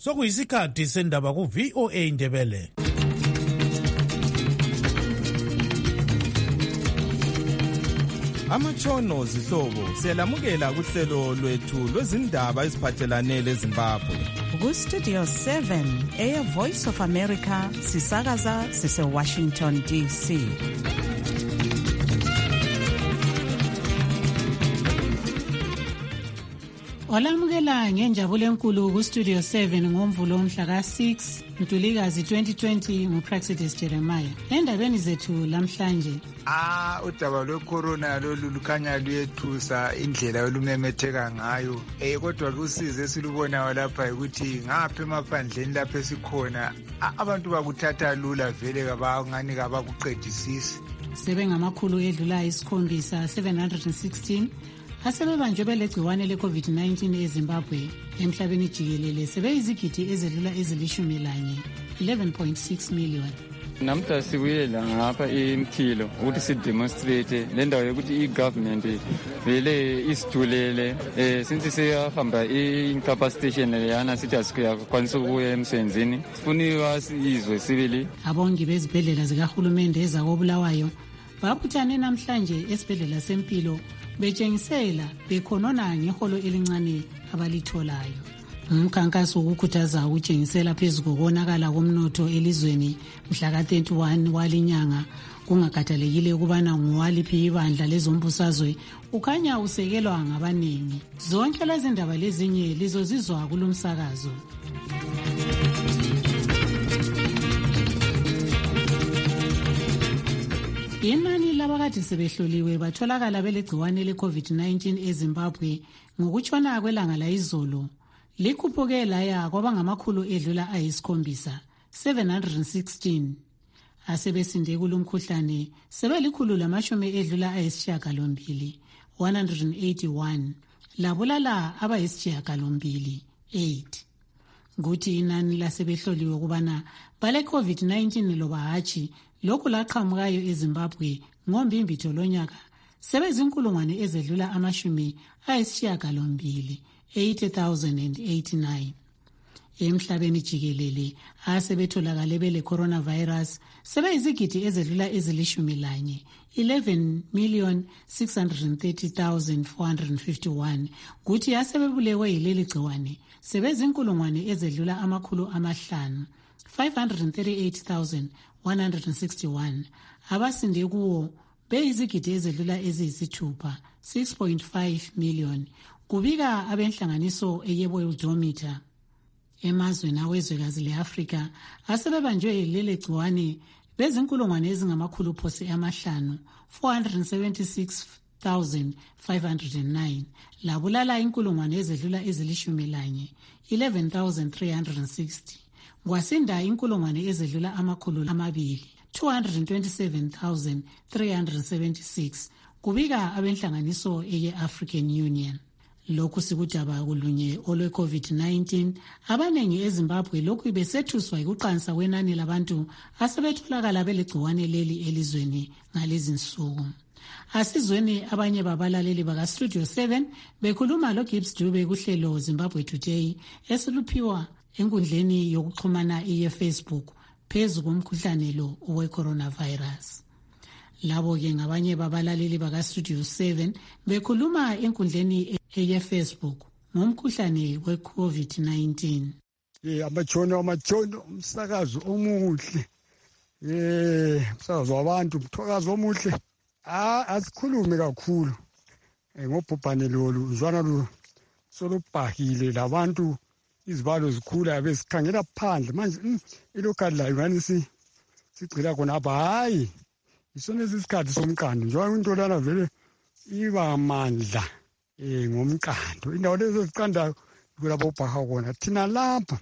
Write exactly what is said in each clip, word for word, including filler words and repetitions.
sokuyisikhathi sendaba ku-V O A Ndebele. Amatshono zihlobo siyalamukela kuhlelo lwethu lwezindaba eziphathelane leZimbabwe. Ku-Studio seven, Air Voice of America, sisakaza sise-Washington D C. Olamukela ngenjabulo enkulu ku-Studio seven ngomvulo mhla ka six Ntulikazi twenty twenty nguPraxidis Jeremiah. Endabeni zethu lamhlanje. Ah, udaba lwe-corona lolu lukhanya luyethusa indlela olumemetheka ngayo. Eh kodwa kusize esilubonayo lapha ukuthi ngapha emaphandleni lapha esikhona abantu bakuthatha lula vele kabangani kabakuqedisisi. Sebengamakhulu edlula isikhombisa seven hundred sixteen. Asebebanjwe belegciwane le-COVID nineteen eZimbabwe emhlabeni jikelele sebeyizigidi ezedlula ezilishumi lanye eleven point six million. Namhla sibuyela ngapha eMkhilo ukuthi sidemonstrate le ndawo yokuthi i-government vele isithulele eh since siyahamba i-incapacitation leyana sithi asikwanisa ukuya emsebenzini sifuniwa sizwe sibili. Abongi bezibhedlela zikahulumende ezakobulawayo babuthane namhlanje esibhedlela sempilo betshengisela bekhonona ngeholo elincane abalitholayo. Umkhankaso wokukhuthaza ukutshengisela phezu kokonakala komnotho elizweni mhla ka thirty-one walinyanga kungakhathalekile ukubana nguwaliphi ibandla lezombusazwe ukhanya usekelwa ngabaningi. Zonke lezi ndaba lezinye lizozizwa kulomsakazo. Inani labakade sebehloliwe batholakala belegciwane le-COVID nineteen eZimbabwe ngokutshona kwelanga la izolo likhuphuke laya kwabangamakhulu edlula ayisikhombisa seven hundred sixteen. Asebesinde kulumkhuhlane sebelikhulu lamashumi edlula ayisishiyagalombili one hundred eighty-one labulala abayisishiyagalombili eight. Kuthi inani lasebehloliwe kubana bale COVID nineteen loba hatshi lokhu laqhamukayo eZimbabwe ngombimbitho lonyaka sebezinkulungwane ezedlula amashumi ayisishiyagalombili eighty thousand eighty-nine. Emhlabeni jikelele asebetholakale bele coronavirus sebeyizigidi ezedlula ezilishumi lanye eleven million six hundred thirty thousand four hundred fifty-one. Kuthi asebebulewe yileli gciwane sebezinkulungwane ezedlula amakhulu amahlanu five hundred thirty-eight thousand one hundred sixty-one. Abasinde kuwo beyizigidi ezedlula eziyisithupha six point five million. Kubika abenhlanganiso eyeWorldometer. Emazweni awezwekazi le-Afrika asebebanjwe leli gciwane bezinkulungwane ezingamakhulu phose amahlanu four hundred seventy-six thousand five hundred nine. Labulala inkulungwane ezedlula ezilishumi lanye eleven thousand three hundred sixty. Kwasinda inkulungwane ezedlula amakhulu amabili two hundred twenty-seven thousand three hundred seventy-six. Kubika abenhlanganiso eye-African Union. Lokhu sikudaba kulunye olwe COVID nineteen abanengi eZimbabwe lokhu besethuswa ukuqansa kwenani labantu asebetholakala belegciwane leli elizweni ngalezi nsuku. Asizweni abanye babalaleli baka Studio seven bekhuluma lo Gibbs Dube kuhlelo Zimbabwe Today esiluphiwa enkundleni yokuxhumana iye Facebook phezu komkhuhlane lo owe coronavirus. Labo ke ngabanye babalaleli baka Studio seven bekhuluma enkundleni eye Facebook ngomkhuhlane we COVID nineteen. Eh amatshono amatshono umsakazo omuhle. Eh umsakazo wabantu umthokazo omuhle. Ah asikhulume kakhulu. Eh ngobhubhane lolu uzwana lo solubhakile labantu izibalo zikhula besikhangela phandle manje ilokali la ngani si sigcila khona apha hayi isona isikhathi somqando njengoba into lana vele iba amandla eh ngomqando indawo lezo ziqandayo kulabo bhaka khona thina lapha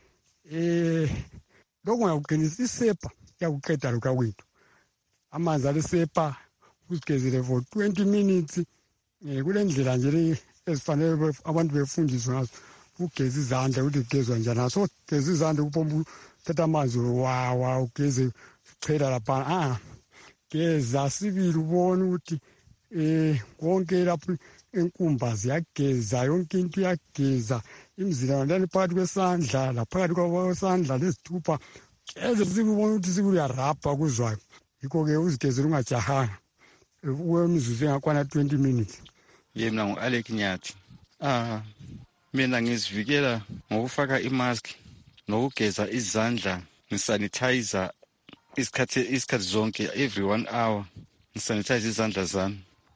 eh lokho ngiyaqinisa isepa yakuqeda lokho kwethu amanzi alisepa usigezele for twenty minutes eh kule ndlela nje ezifanele abantu befundiswe ngazo ugeza izandla ukuthi ugezwa njani so geza izandla kupomba thatha amanzi wa wa ugeze chela lapha ah geza sibili ubone ukuthi eh konke lapho enkumba ziyageza yonke into iyageza imizila lani phakathi kwesandla laphakathi kwesandla lezithupha eze sikubona ukuthi sikuyarabha kuzwayo yikho-ke uzigezela ungajahanga kwemizuzu engakwana twenty minutes. Ye mina ngu-Alec Nyathi. Ah, mina ngizivikela ngokufaka imask nokugeza izandla ngisanitizer isikhathi isikhathi zonke every one hour ngisanitize izandla zami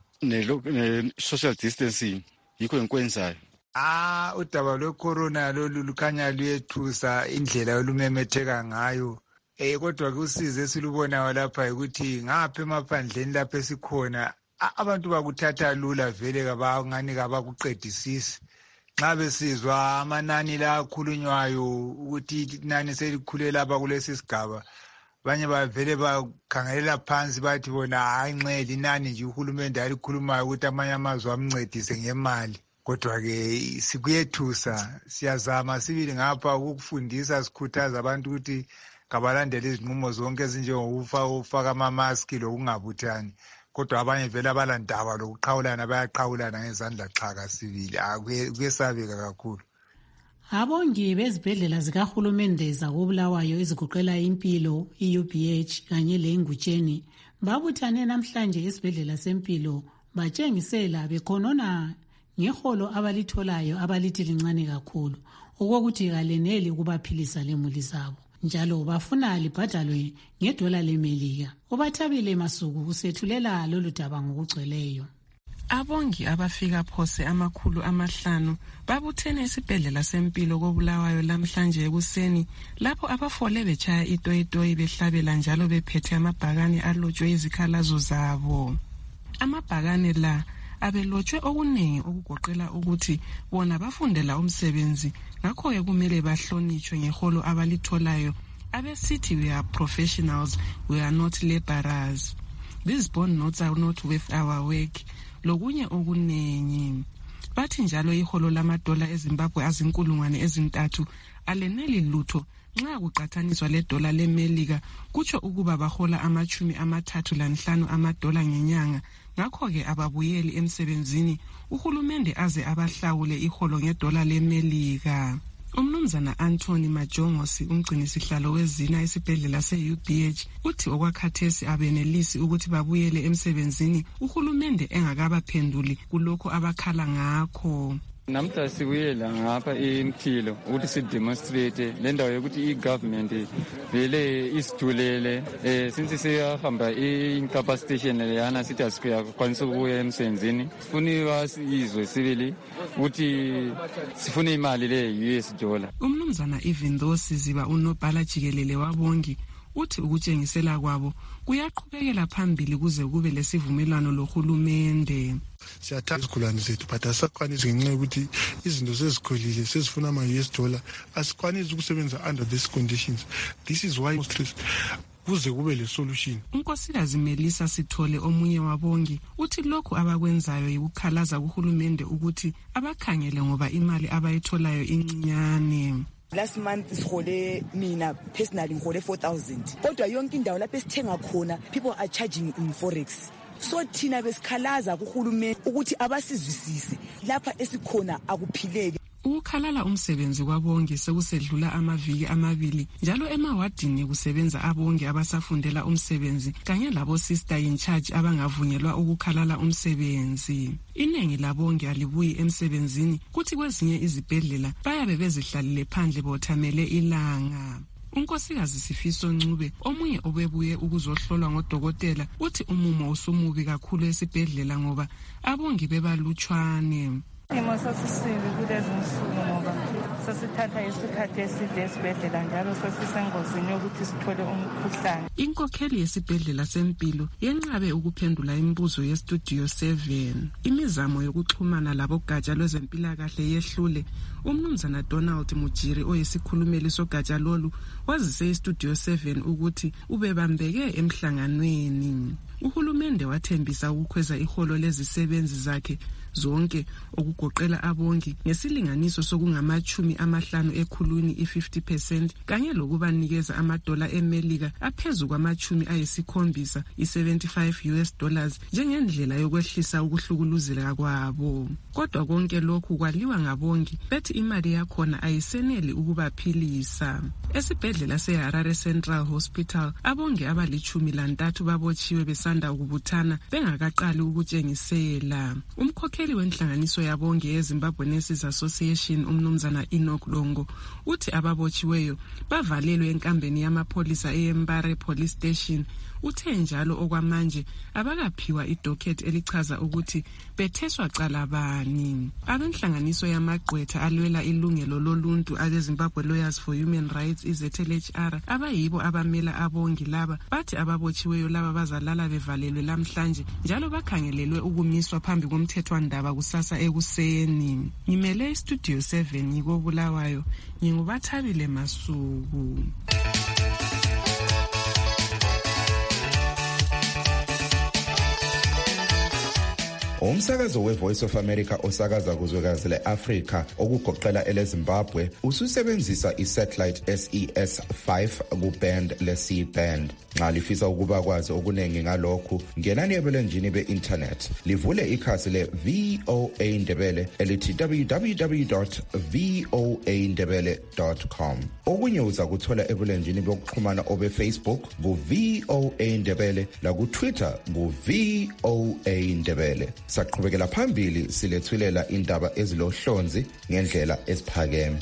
ne-social distancing yikho engikwenzayo. Ah, udaba lwe-corona lolu lukhanya luyethusa indlela olumemetheka ngayo. Eh kodwa kusize esilubonayo lapha ukuthi ngapha emaphandleni lapha esikhona abantu bakuthatha lula vele kabangani kabakuqedisisi. Nxa besizwa amanani la akhulunywayo ukuthi inani selikhule lapha kulesi sigaba banye bavele bakhangelela phansi bathi bona hayi nxele inani nje uhulumende alikhulumayo ukuthi amanye amazwe amncedise ngemali. Kodwa-ke sikuyethusa siyazama sibili ngapha ukufundisa sikhuthaza abantu ukuthi kabalandele izinqumo zonke ezinjengokufaka amamaski lokungabuthani. Kodwa abanye vele abalandaba lokuqhawulana bayaqhawulana ngezandla xhaka sibili kuyesabeka kakhulu. Abongi bezibhedlela zikahulumende zakobulawayo eziguqela impilo i-U B H kanye le-Ngutsheni babuthane namhlanje esibhedlela sempilo batshengisela bekhonona ngeholo abalitholayo abalithi lincane kakhulu okokuthi kaleneli ukubaphilisa lemuli zabo njalo bafuna libhadalwe ngedola lemelika. Ubathabile Masuku usethulela lolu daba ngokugcweleyo. Abongi abafika phose amakhulu amahlanu babuthene esibhedlela sempilo kobulawayo lamhlanje ekuseni lapho abafole betshaya itoyitoyi behlabela njalo bephethe amabhakane alotshwe izikhalazo zabo. Amabhakane la abelotshwe okunengi okugoqela ukuthi bona bafundela umsebenzi ngakho-ke kumele bahlonitshwe ngeholo abalitholayo abesithi we are professionals, we are not laborers. These bond notes are not worth our work. Lokunye okunengi. Bathi njalo iholo lamadola eZimbabwe azinkulungwane ezintathu aleneli lutho nxa kuqathaniswa le dola lemelika kutsho ukuba bahola amachumi amathathu lanhlanu amadola ngenyanga. Ngakho-ke ababuyeli emsebenzini uhulumende aze abahlawule iholo ngedola lemelika. Umnumzana Anthony Majongosi umgcinisihlalo wezina esibhedlela se-U B H uthi okwakhathesi abenelisi ukuthi babuyele emsebenzini uhulumende engakabaphenduli kulokho abakhala ngakho. Namhla sibuyela ngapha eMkhilo ukuthi sidemonstrate le ndawo yokuthi i-government vele isithulele eh since siyahamba i-incapacitation leyana sithi asikwanisa ukuya emsebenzini sifuna sizwe sibili ukuthi sifuna imali le-U S dollar. Umnumzana even though siziba unobhala jikelele wabongi uthi ukutshengisela kwabo kuyaqhubekela phambili kuze kube lesivumelwano lohulumende. Siyathanda izigulane zethu but asakwanisi ngenxa yokuthi izinto sezikhulile sezifuna ama-U S dollar asikwanisi ukusebenza under these conditions. This is why stress kuze kube le solution. Unkosikazi Melissa Sithole omunye wabongi uthi lokhu abakwenzayo yikukhalaza kuhulumende ukuthi abakhangele ngoba imali abayitholayo incinyane. Last month sihole mina personally ngihole four thousand. Kodwa yonke indawo lapho esithenga khona people are charging in forex. So thina besikhalaza kuhulumeni ukuthi abasizwisise lapha esikhona akuphileke. Ukukhalala umsebenzi kwabongi sekusedlula amaviki amabili njalo emawadini kusebenza abongi abasafundela umsebenzi kanye labo sister in charge abangavunyelwa ukukhalala umsebenzi. Inengi labongi alibuyi emsebenzini kuthi kwezinye izibhedlela bayabe bezihlalile phandle bothamele ilanga. Unkosikazi Sifiso Ncube omunye obebuye ukuzohlolwa ngodokotela uthi umumo usumubi kakhulu esibhedlela ngoba abongi bebalutshwane. Imo sasisibi kulezi nsuku ngoba sasithatha isikhathi eside esibhedlela njalo sasisengozini yokuthi sithole umkhuhlane. Inkokheli yesibhedlela sempilo yenqabe ukuphendula imibuzo yestudio seven. Imizamo yokuxhumana labogatsha lwezempilakahle yehlule. Umnumzana Donald Mujiri oyisikhulumeli sogatsha lolu wazise istudio seven ukuthi ubebambeke emhlanganweni. Uhulumende wathembisa ukukhweza iholo lezisebenzi zakhe zonke okugoqela abongi ngesilinganiso sokungamachumi amahlanu ekhulwini i-fifty percent kanye lokubanikeza amadola emelika aphezu kwamachumi ayisikhombisa i-seventy-five U S dollars njengendlela yokwehlisa ukuhlukuluzeka kwabo. Kodwa konke lokhu kwaliwa ngabongi bethi imali yakhona ayiseneli ukubaphilisa. Esibhedlela se-Harare Central Hospital abongi abalichumi lantathu babotshiwe besanda ukubuthana bengakaqali ukutshengisela. Umkhokheli wenhlanganiso yabongi yeZimbabwe Nurses Association umnumzana Enoch Longo uthi ababotshiweyo bavalelwe enkambeni yamapholisa eMbare Police Station. Uthe njalo okwamanje abakaphiwa idocket elichaza ukuthi betheswa cala bani. Abenhlanganiso yamagqwetha alwela ilungelo loluntu ake Zimbabwe Lawyers for Human Rights I Z L H R abayibo abamela abongi laba bathi ababotshiweyo laba bazalala bevalelwe lamhlanje njalo bakhangelelwe ukumiswa phambi komthethwandaba kusasa ekuseni. Ngimele iStudio seven ngikobulawayo ngingubathabile Masuku. Umsakazo we-Voice of America osakaza kuzwekazi le-Afrika okugoqela ele-Zimbabwe ususebenzisa i-satellite S E S five ku-band le-C band. Nxa lifisa ukuba kwazi okuningi ngalokhu, ngenani ebulenjini be-internet livule ikhasi le-V O A Ndebele elithi w w w dot voa ndebele dot com. Okunye uza kuthola ebulenjini bokuxhumana obe-Facebook ku-V O A Ndebele laku-Twitter ku-V O A Ndebele. Saqhubekela phambili silethulela indaba ezilohlonzi ngendlela esiphakeme.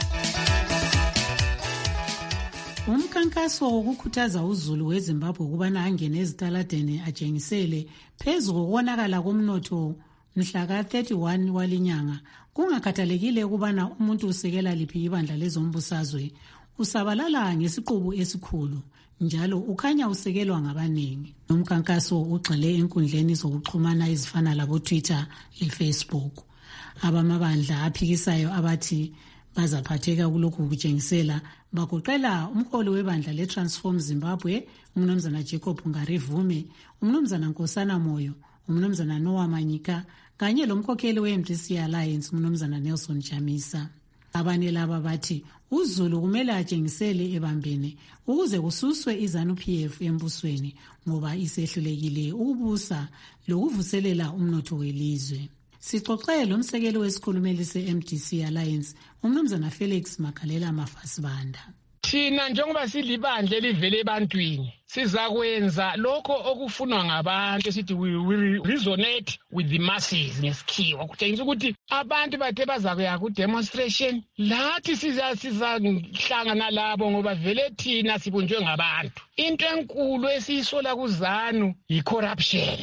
Umkhankaso wokukhuthaza uZulu weZimbabwe ukubana angene ezitaladeni atshengisele phezu kokonakala komnotho mhla ka thirty-one walinyanga kungakhathalekile ukubana umuntu usekela liphi ibandla lezombusazwe usabalala ngesiqubu esikhulu njalo ukhanya usekelwa ngabaningi. Umkhankaso ugxile enkundleni zokuxhumana ezifana labo Twitter leFacebook. Abamabandla aphikisayo abathi bazaphatheka kulokhu kutshengisela bagoqela umholi webandla leTransform Zimbabwe umnumzana Jacob Ngarivume, umnumzana Nkosana Moyo, umnumzana Noah Manyika kanye lomkhokheli we-M D C Alliance umnumzana Nelson Chamisa. Abanye laba bathi uZulu kumele atshengisele ebambene ukuze kususwe iZANU-P F embusweni ngoba isehlulekile ukubusa lokuvuselela umnotho welizwe. Sixoxe lomsekeli wesikhulumeli se-M D C Alliance umnumzana Felix Makalela Mafasibanda. Thina njengoba silibandla elivele ebantwini sizakwenza lokho okufunwa ngabantu esithi we will resonate with the masses ngesikhiwa kutshengisa ukuthi abantu bathe bazakuya ku demonstration lathi siza sizahlangana labo ngoba vele thina sibunjwe ngabantu. Into enkulu esiyisola kuZANU yi corruption,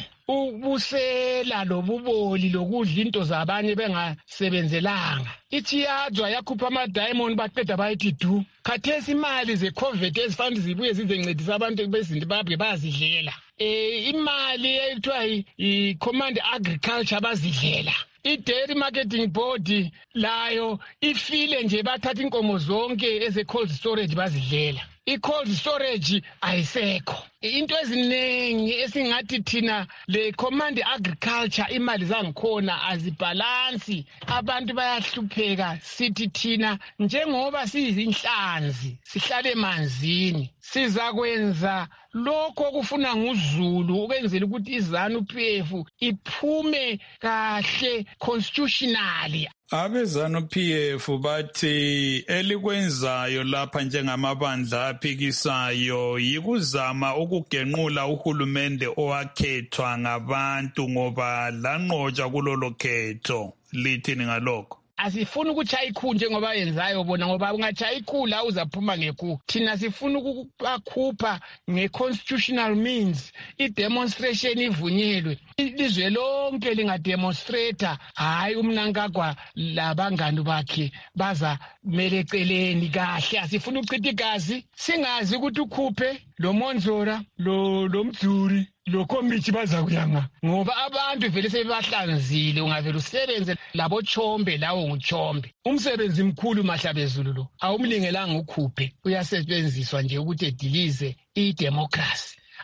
ubusela lobuboli lokudla into zabanye bengasebenzelanga. Ithi yadwa yakhupha ama diamond baqeda bayithi du. Khathesi imali ze COVID ezifanele zibuye zizencedisa abantu beZimbabwe bazidlela. Eh imali ethiwa i Command Agriculture bazidlela. I-Dairy Marketing Board layo ifile nje bathatha inkomo zonke eze cold storage bazidlela. I-cold storage ayisekho. Into eziningi esingathi thina le Command Agriculture imali zangikhona azibhalansi, abantu bayahlupheka. Sithi thina njengoba siyizinhlanzi sihlale emanzini sizakwenza lokho okufuna nguZulu ukwenzela ukuthi iZANU-P F iphume kahle constitutionally. Abe-ZANU-P F bathi elikwenzayo lapha njengamabandla aphikisayo yikuzama ukugenqula uhulumende owakhethwa ngabantu ngoba lanqotsha kulolo khetho. Lithini ngalokho? Asifuna ukutshaya ikhulu njengoba yenzayo bona ngoba ungatshaya ikhulu uzaphuma ngekhulu. Thina sifuna ukubakhupha nge-constitutional means, i-demonstration ivunyelwe. Ilizwe lonke lingademonstrata, hayi umnankagwa labangani bakhe baza meleceleni kahle. Asifuna ukuchitha igazi, singazi ukuthi ukhuphe lo Monzora, lo lo Mdzuri, lo komiti bazakuyanga ngoba abantu vele sebahlanzile. Ungavela usebenze labo Chombe lawo nguChombe. Umsebenzi mkhulu Mahlabezulu lo awumlingelanga ukhuphe, uyasebenziswa nje ukuthi edilize idemocracy.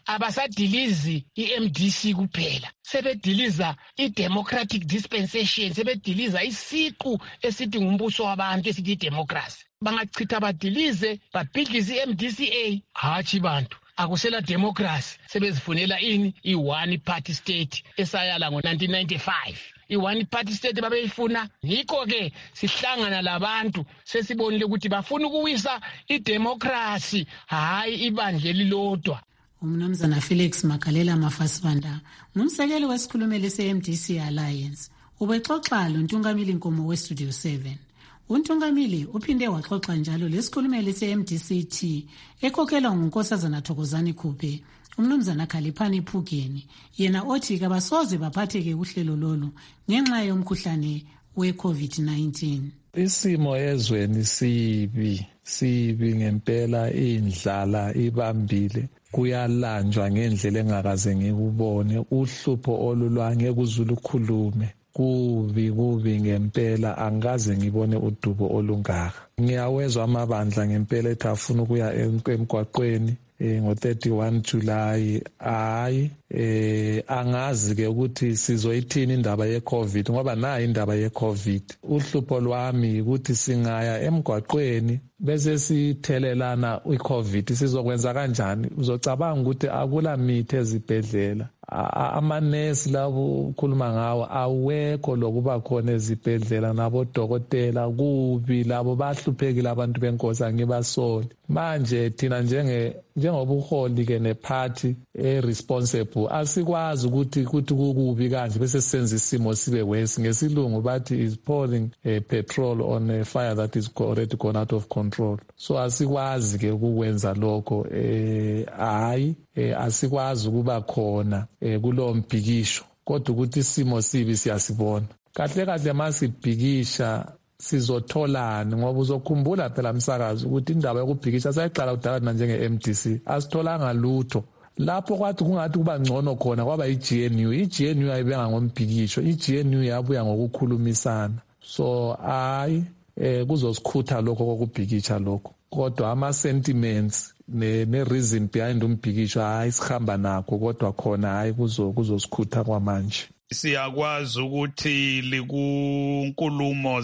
abasadilizi i-M D C kuphela, sebediliza i-democratic dispensation, sebediliza isiqu esithi ngumbuso wabantu esithi i-democracy. Bangachitha badilize babhidlize i-M D C A, hatshi bantu akusela democracy, sebezifunela ini i-one party state esayala ngo-nineteen ninety-five. I-one party state babeyifuna, yikho ke sihlangana labantu sesibonile ukuthi bafuna ukuwisa idemocracy, hayi ibandla elilodwa. Umnumzana Felix Magalela Mafasibanda, ngumsekeli wesikhulumeli se-M D C Alliance, ubexoxa loNtungamili Nkomo we-Studio seven. UNtungamili uphinde waxoxa njalo lesikhulumeli se-M D C T ekhokhelwa nguNkosazana Thokozani Khuphe, umnumzana Khaliphani Phugeni, yena othi kabasoze baphatheke kuhlelo lolu ngenxa yomkhuhlane we-COVID nineteen. Isimo ezweni sibi, sibi ngempela, indlala ibambile, kuyalanjwa ngendlela engakaze ngikubone, uhlupho olulwange kuzulu khulume. Kubi kubi ngempela, angikaze ngibone udubo olungaka. Ngiyawezwa amabandla ngempela ethi afuna ukuya emgwaqweni ngo-thirty-one July. Hayi, eh angazi ke ukuthi sizoyithini indaba ye-COVID, ngoba nayo indaba ye-COVID. Uhlupho lwami ukuthi singaya emgwaqweni bese sithelelana i-COVID, sizokwenza kanjani? Uzocabanga ukuthi akula mithi ezibhedlela, amanesi labo ukhuluma ngawo awekho lokuba khona ezibhedlela, nabodokotela kubi, labo bahluphekile abantu benkosi, angibasoli. Manje thina njenge njengobuholi ke nephathi e-responsible asikwazi ukuthi ukuthi kukubi kanje bese senza isimo sibe worse. Ngesilungu bathi is pouring uh, petrol on a fire that is already gone out of control. So asikwazi ke ukwenza lokho, eh hayi eh, asikwazi ukuba khona eh, kulo mbhikisho, kodwa ukuthi isimo sibi siyasibona. Kahle kahle masibhikisha sizotholani, ngoba uzokhumbula phela msakazi ukuthi indaba yokubhikisha sayiqala kudala njenge-M D C asitholanga lutho. Lapho kwathi kungathi kuba ngcono khona kwaba i-G N U. I-G N U ayibenga ngombhikisho, i-G N U yabuya ngokukhulumisana. So hayi eh kuzosikhutha lokho kokubhikisha lokho, kodwa ama-sentiments ne-reason behind umbhikisho hayi sihamba nakho, kodwa khona hayi kuzosikhutha kwamanje. Siyakwazi ukuthi likunkulumo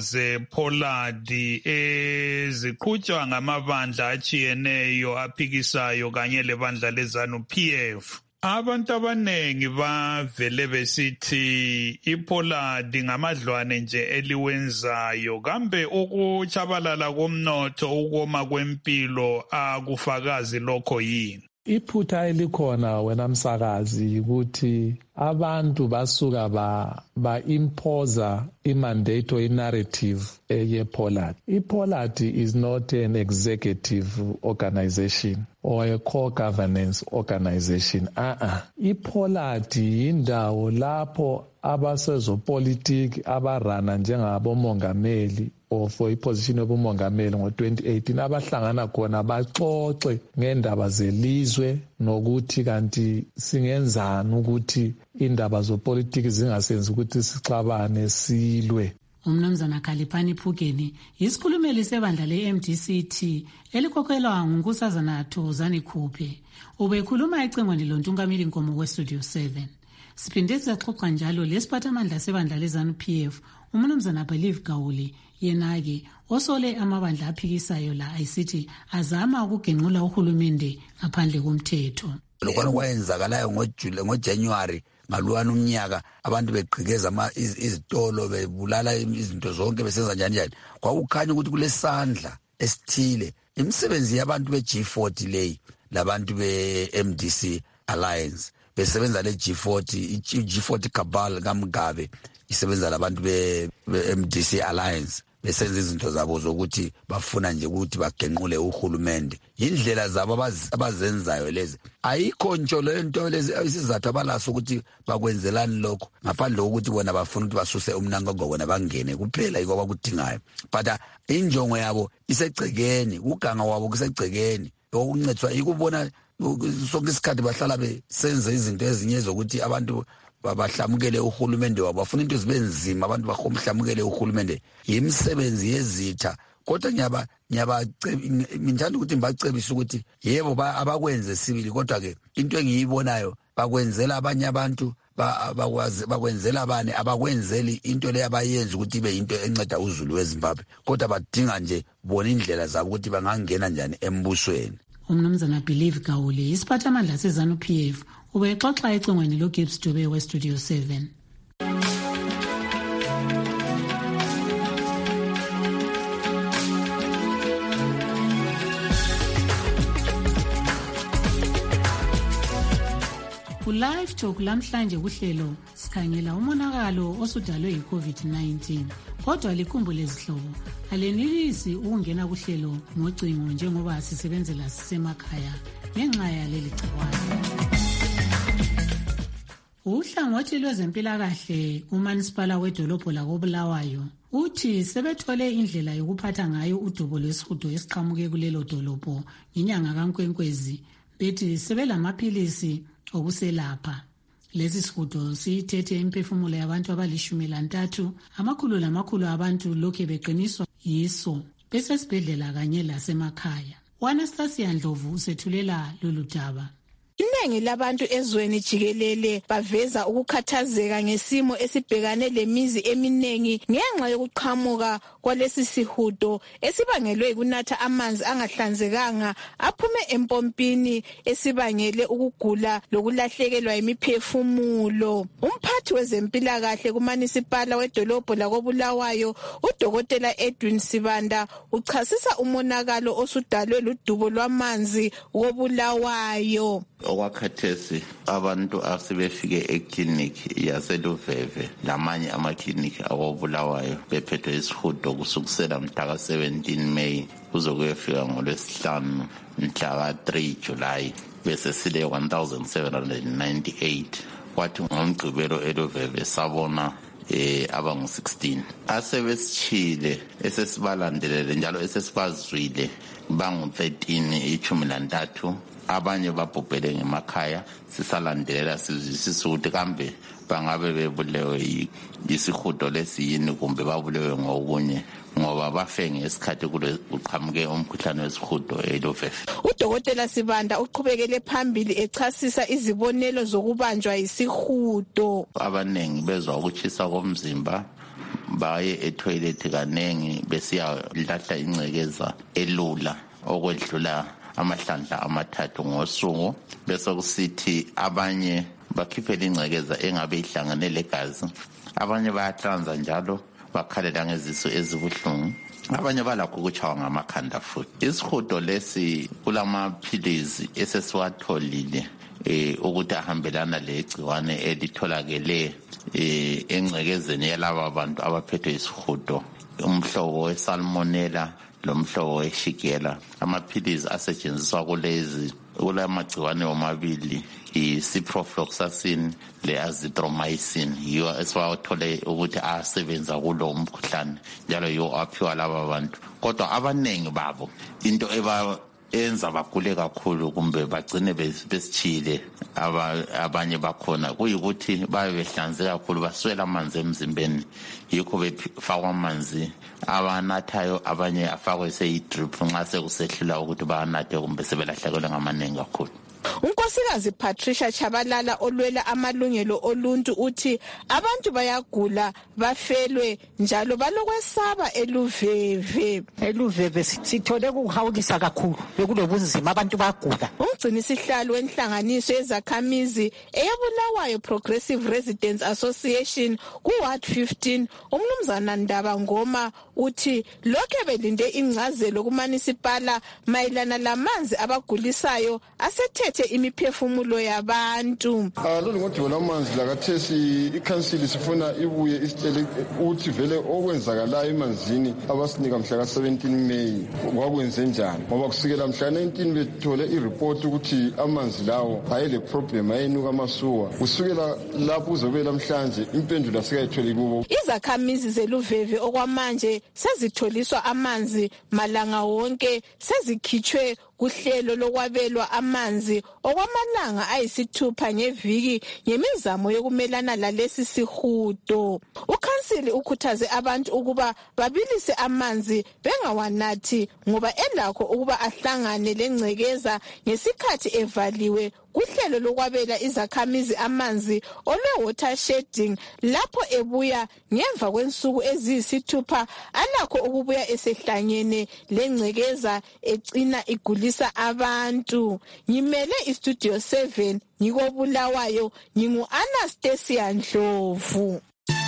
zePoladi eziqhutshwa ngamabandla achiyeneyo aphikisayo kanye lebandla leZANU P F. Abantu abanengi bavele besithi iPoladi ngamadlwane nje eliwenzayo, kambe ukuchabalala komnotho, ukoma kwempilo akufakazi lokho yini? Iphutha elikhona wena msakazi ukuthi abantu basuka ba ba imposer i-mandate or i-narrative ye-Poladi. I-Poladi is not an executive organization or a core governance organization. Uh-uh. I-Poladi yindawo lapho abasezopolitiki abarana njengabomongameli or for iposition yobumongameli ngo-twenty eighteen abahlangana khona baxoxe ngendaba zelizwe nokuthi kanti singenzani ukuthi indaba zopolitiki zingasenzi ukuthi sixabane silwe. Umnumzana Khaliphani Phugeni yisikhulumeli sebandla le-M D C T elikhokhelwa nguNkosazana Thokozani Khuphe. Ubekhuluma ecingweni loNtungamili Nkomo we-Studio seven. Siphinde saxoxa njalo lesiphathamandla sebandla leZANU P F, umnumzana Believe Gawuli, yena-ke osole amabandla aphikisayo la ayisithi azama ukugenqula uhulumende ngaphandle komthetho. Lokho kwayenzakalayo ngoJule ngoJanuary ngaluwana umnyaka, abantu beqhikeza ama izitolo bebulala izinto zonke besenza njani njani, kwakukhanya ukuthi kulesandla esithile imisebenzi yabantu be-G forty leyi labantu be-M D C Alliance besebenza le-G forty, i-G forty cabal kaMgabe isebenza labantu be-M D C Alliance besenza izinto zabo zokuthi bafuna nje ukuthi bagenqule uhulumende. Indlela zabo abazenzayo lezi, ayikho ntsho leyo nto lezi isizathu abalaso ukuthi bakwenzelani lokho, ngaphandle kokuthi bona bafuna ukuthi basuse umnangongo wona bangene kuphela yiko abakudingayo. But injongo yabo isegcekeni, uganga wabo kusegcekeni, okuncetswa ikubona sonke isikhathi bahlala besenze izinto ezinye zokuthi abantu babahlamukele uhulumende wabo, bafuna into zibe nzima abantu bahomhlamukele uhulumende. Yimisebenzi yezitha kodwa ngiyaba ngiyaba ngithanda ukuthi ngibacebise ukuthi yebo abakwenze sibili, kodwa ke into engiyibonayo bakwenzela abanye abantu bakwazi bakwenzela abane abakwenzeli into le abayenza ukuthi ibe into enceda uZulu weZimbabwe, kodwa badinga nje bona indlela zabo ukuthi bangangena njani embusweni. Umnumzana Believe Gawule, isiphathamandla seZANU P F, ubexoxa ecingweni loGibbs Dube weStudio seven. Live Talk lamhlanje kuhlelo sikhangela umonakalo osudalwe yi-COVID nineteen. Kodwa likhumbule izihlobo, alenelisi ukungena kuhlelo ngocingo njengoba sisebenzela sisemakhaya ngenxa yaleli gciwane. Uhlangothi lwezempilakahle uManisipala wedolobho lakoBulawayo uthi sebethole indlela yokuphatha ngayo udubo lwesihudo esiqhamuke kulelo dolobho ngenyanga kaNkwenkwezi, bethi sebelamaphilisi okuselapha. Lesi sihudo sithethe imphefumulo yabantu abalishumi lantathu, amakhulu lamakhulu abantu lokhe beqiniswa yiso besesibhedlela kanye lasemakhaya. Anastasia Ndlovu usethulela lolu daba. Iningi labantu ezweni jikelele baveza ukukhathazeka ngesimo esibhekane lemizi eminengi ngenxa yokuqhamuka kwalesi sihudo esibangelwe ukunatha amanzi angahlanzekanga aphume empompini, esibangele ukugula lokulahlekelwa imiphefumulo. Umphathi wezempilakahle kuManisipala wedolobho lakoBulawayo, uDokotela Edwin Sibanda, uchasisa umonakalo osudalwe ludubo lwamanzi koBulawayo. Okwakhathesi abantu asebefike eklinikhi yaseLuveve lamanye amaklinikhi akoBulawayo bephethwe isihudo kusukusela mhlaka seventeen May kuze kuyefika ngolwesihlanu mhlaka three July, bese sile one thousand seven hundred ninety-eight. Kwathi ngomgqibelo eLuveve sabona eh abangu sixteen asebesishile esesibalandelele njalo esesibazwile bangu thirteen ichumi lantathu. Abanye babhubhele ngemakhaya, sisalandelela sizwisisa ukuthi kambe bangabe bebulewe yisihudo lesiyini kumbe babulewe ngokunye, ngoba bafe ngesikhathi kuqhamuke umkhuhlane wesihudo eLuveve. uDokotela Sibanda uqhubekele phambili echasisa izibonelo zokubanjwa yisihudo. Abanengi bezwa ukutshisa komzimba, baye etoilet kanengi besiya lahla ingcekeza elula okwedlula amahlandla amathathu ngosuku, bese kusithi abanye bakhiphela ingcekeza engabe ihlangane legazi, abanye bayahlanza njalo bakhalela ngezisu ezibuhlungu, abanye balakho ukuchawa ngamakhanda futhi. Isihudo lesi kulamaphilizi esesiwatholile eh ukuthi ahambelana legciwane elitholakele eh engcekezeni yalabo abantu abaphethwe isihudo, umhlobo wesalmonella lomhlobo weshigela. Amaphilizi asetshenziswa kulezi kulamagciwane omabili i-ciprofloxacin le-azithromycin, yiwo esiwathole ukuthi asebenza kulo umkhuhlane njalo yiwo aphiwa laba bantu. Kodwa abanengi babo into eba enza bagule kakhulu kumbe bagcine besithile abanye bakhona kuyikuthi babe behlanze kakhulu, baswela amanzi emzimbeni, yikho befakwa amanzi abanathayo, abanye afakwe seyi-drip nxa sekusehlula ukuthi banathe kumbe sebelahlekelwe ngamaningi kakhulu. Unkosikazi Patricia Chabalala olwela amalungelo oluntu uthi abantu bayagula bafelwe njalo balokwesaba eLuveve. eLuveve sithole ukuhawulisa kakhulu bekulobunzima, abantu bagula. Umgcinisihlalo wenhlanganiso yezakhamizi eyaBulawayo Progressive Residents Association kuWard fifteen, uMnumzana Ndaba Ngoma, uthi lokho belinde ingcazelo kuManisipala mayelana lamanzi abagulisayo asethethe imiphefumulo yabantu. Lolu ngodubo lamanzi lakathesi ikhansili sifuna ibuye isitshele ukuthi vele okwenzakalayo emanzini abasinika mhla ka seventeen May kwakwenze njani, ngoba kusukela mhla nineteen bethole ireport ukuthi amanzi lawo ayele problem ayenuka amasuwa. Kusukela lapho uzobe namhlanje impendulo asikayitholi kubo. Izakhamizi zeLuveve okwamanje sezitholiswa amanzi malanga wonke, sezikhitshwe kuhlelo lokwabelwa amanzi okwamalanga ayisithupha ngeviki ngemizamo yokumelana lalesi sihudo. Ukhansili ukhuthaze abantu ukuba babilise amanzi bengawanathi ngoba elakho ukuba ahlangane lengcekeza ngesikhathi evaliwe kuhlelo lokwabela izakhamizi amanzi olwe water shedding lapho ebuya ngemva kwensuku eziyisithupha alakho ukubuya esehlangene lengcekeza egcina igulisa abantu. Ngimele istudio seven ngiko Bulawayo, ngingu Anastasia Ndlovu.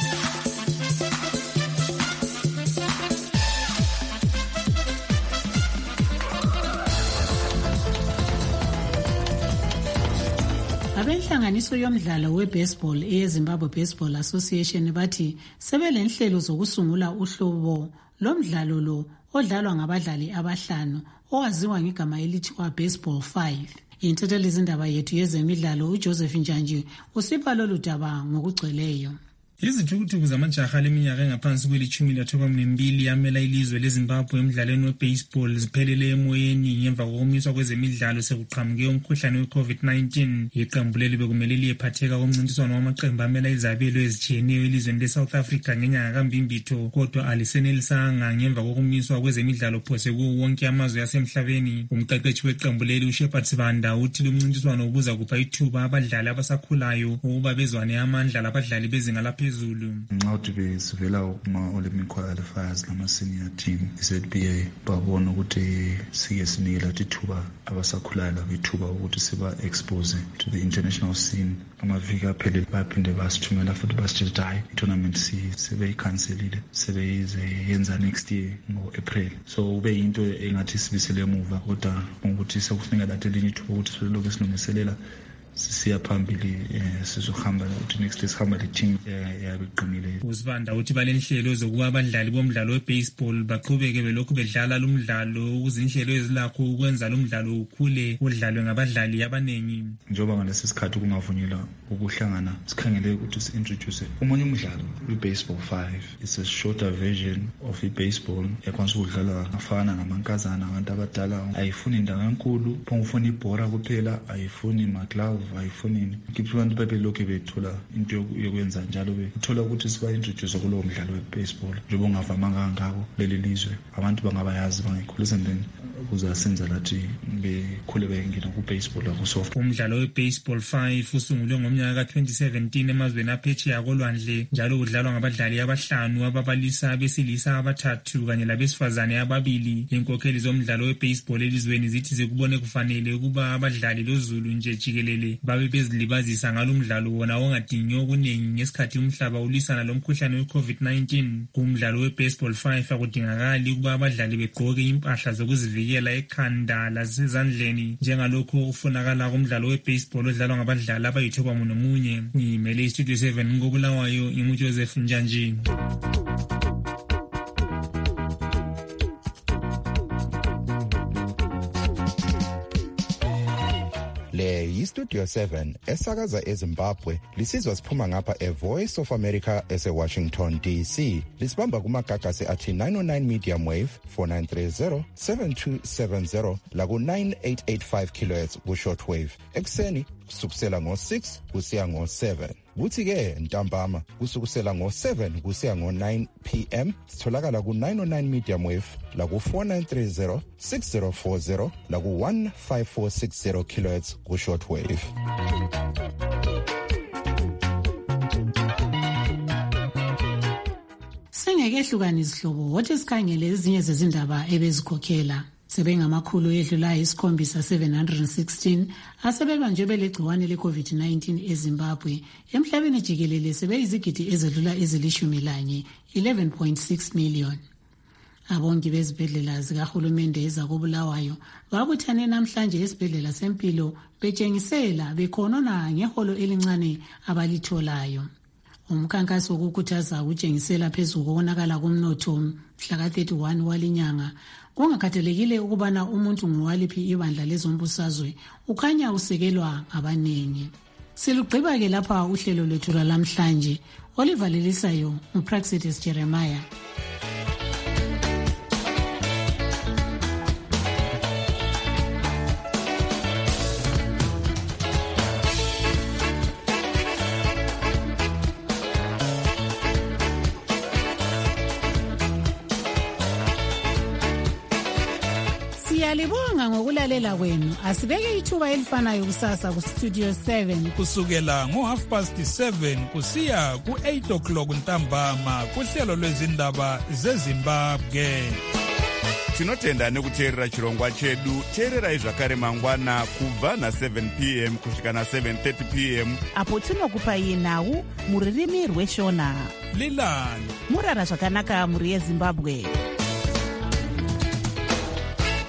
Abenhlanganiso yomdlalo we-baseball eyeZimbabwe Baseball Association bathi sebelenhlelo zokusungula uhlobo lomdlalo lo odlalwa ngabadlali abahlanu owaziwa ngegama elithiwa baseball five. Intatheli zindaba yethu yezemidlalo uJoseph Njanji usipha lolu daba ngokugcweleyo. Izithukuthukhu zamajaha leminyaka engaphansi kwelitshumi lanambili yamela ilizwe leZimbabwe emdlalweni we-baseball ziphelele emoyeni ngemva kokumiswa kwezemidlalo sekuqhamuke umkhuhlane we-covid nineteen. Iqembu leli bekumele liyephatheka komncintiswano wamaqembu amela izabelo ezitshiyeneyo elizweni le-South Africa ngenyanga kaMbimbitho, kodwa alisenelisanga ngemva kokumiswa kwezemidlalo phose kuwo wonke amazwe asemhlabeni. Umqeqeshi weqembu leli uShepard Sibanda uthi lumncintiswano ubuza kupha ithuba abadlali abasakhulayo ukuba bezwane amandla labadlali bezinga laphezulu. Nxa uthi besivela kuma-Olympic qualifiers nama-senior team i-Z B A babona ukuthi sike sinike lathi ithuba abasakhulayo labo ithuba ukuthi siba-expose to the international scene. Amaviki aphelele baphinde basithumela futhi basitshela ukuthi hayi i-tournament sebeyikhanselile sebeyize yenza next year ngo-April. So ube yinto engathi sibisele emuva, kodwa ukuthi sekufuneka lathi elinye ithuba ukuthi silokhu esilungiselela sisiya phambili sizohamba ukuthi next sihamba le team yabeqinile. Usibanda uthi balenhlelo zokuba abadlali bomdlalo we-baseball baqhubeke belokhu bedlala lumdlalo ukuze inhlelo ezilakho ukwenza lumdlalo ukhule udlalwe ngabadlali abaningi. Njengoba ngalesi sikhathi kungavunyelwa ukuhlangana sikhangele ukuthi si-introduce umunye umdlalo we-baseball five. It's a shorter version of i-baseball ekwanisa ukudlalwa ngafana ngamankazana abantu abadala. Ayifuni indawo enkulu, phongufuna ibhora kuphela, ayifuni maglove, ayifuni kiphi abantu babelokhu bethola into yokwenza njalo bethola ukuthi siba-introduce kulowo mdlalo we-baseball njengoba ungavamanga ngako leli lizwe. Abantu bangabayazi bangayikhulisa and then kuzasenza lathi bekhule bengena ku-baseball akusoft. Umdlalo we-baseball five usungulwe ngomnyaka ka-twenty seventeen emazweni aphetsheya kolwandle njalo udlalwa ngabadlali abahlanu ababalisa abesilisa abathathu kanye labesifazane ababili. Inkokheli zomdlalo we-baseball elizweni zithi zikubone kufanele ukuba abadlali lozulu nje jikelele babe bezilibazisa ngalo umdlalo wona ongadingi okuningi ngesikhathi umhlaba ulisana lomkhuhlane we-covid nineteen. Kumdlalo we-baseball five akudingakali ukuba abadlali begqoke impahla zokuzivikela ekhanda lasezandleni njengalokho okufunakala kumdlalo we-baseball odlalwa ngabadlali abayithoba nomunye. Ngimele istudio seven ngobulawayo nginguJoseph Njanji. Le yistudio seven esakaza eZimbabwe lisizwa siphuma ngapha eVoice of America ese-Washington D C. Lisibamba kumagagasi athi nine oh nine medium wave four nine three zero seven two seven zero laku nine eight eight five kilohertz ku short wave ekuseni kusukusela ngo six kusiya ngo seven. Kuthi ke ntambama kusukusela ngo seven kusiya ngo nine p m sitholakala ku nine oh nine medium wave la ku four nine three zero six zero four zero la ku one five four six zero kilohertz ku short wave. Singekehlukanisa isihlobo wothi sikhangele ezinye zezindaba ebezikhokhela. Sebengamakhulu edlula isikhombisa seven hundred sixteen asebebanjwe belegciwane le-covid nineteen eZimbabwe. Emhlabeni jikelele sebeyizigidi ezedlula ezilishumi lanye eleven point six million. Abongi bezibhedlela zikahulumende ezakobulawayo babuthane namhlanje esibhedlela sempilo betshengisela bekhonona ngeholo elincane abalitholayo. Umkhankaso wokukhuthaza ukutshengisela phezulu kokonakala komnotho mhla ka thirty-one walinyanga kungakhathalekile ukubana umuntu ngowaliphi ibandla lezombusazwe ukhanya usekelwa ngabanengi. Silugqiba ke lapha uhlelo lwethu lwalamhlanje olivalelisayo uPraxitis Jeremiah. Siyalibonga ngokulalela kwenu. Asibeke ithuba elifanayo kusasa ku Studio seven kusukela ngo half past seven kusiya ku eight o'clock ntambama kuhlelo lwezindaba zeZimbabwe. Tinotenda nekuteerera chirongwa chedu. Teererai zvakare mangwana kubva na seven p m kusvika na seven thirty p m apo tinokupai nhau muririmi rweshona. Lilani murara zvakanaka muri yeZimbabwe.